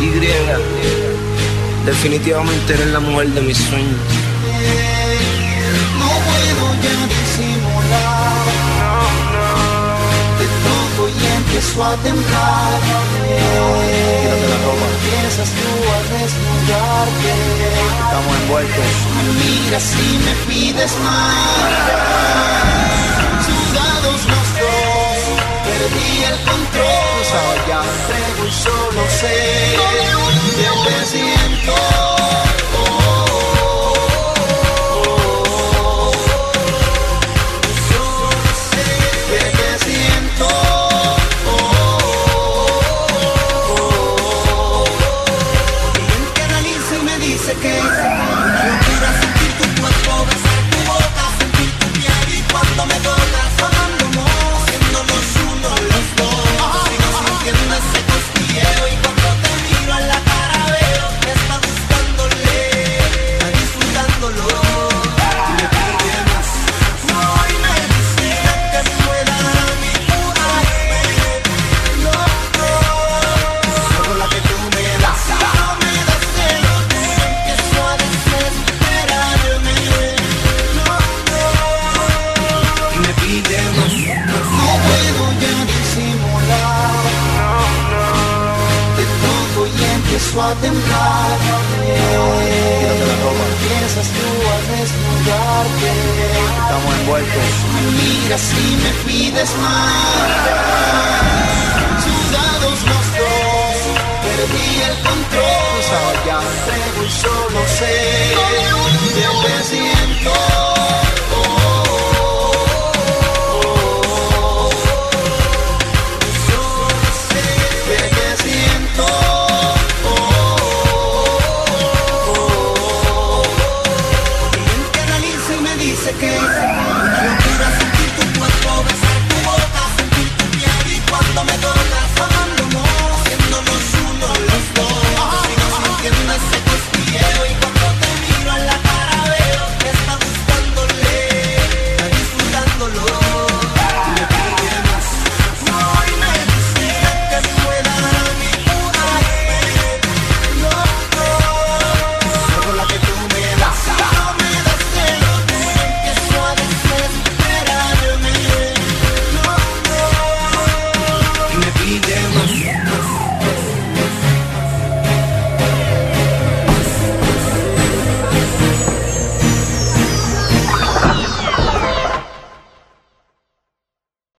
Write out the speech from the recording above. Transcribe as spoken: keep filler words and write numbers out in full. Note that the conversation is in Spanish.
Y, definitivamente eres la mujer de mis sueños. No puedo ya disimular, de pronto y empiezo a temblar. Quítate la ropa. Empiezas tú a desnudarte. Estamos envueltos. Me miras y me pides más. Sudados los dos, perdí el control. Ya. Entrego y solo sé que te siento. A temblar, quítate la ropa. Empiezas tú a desnudarte. Estamos envueltos. Me miras y me pides más. Sudados los dos, perdí el control. Ya. Entrego y solo sé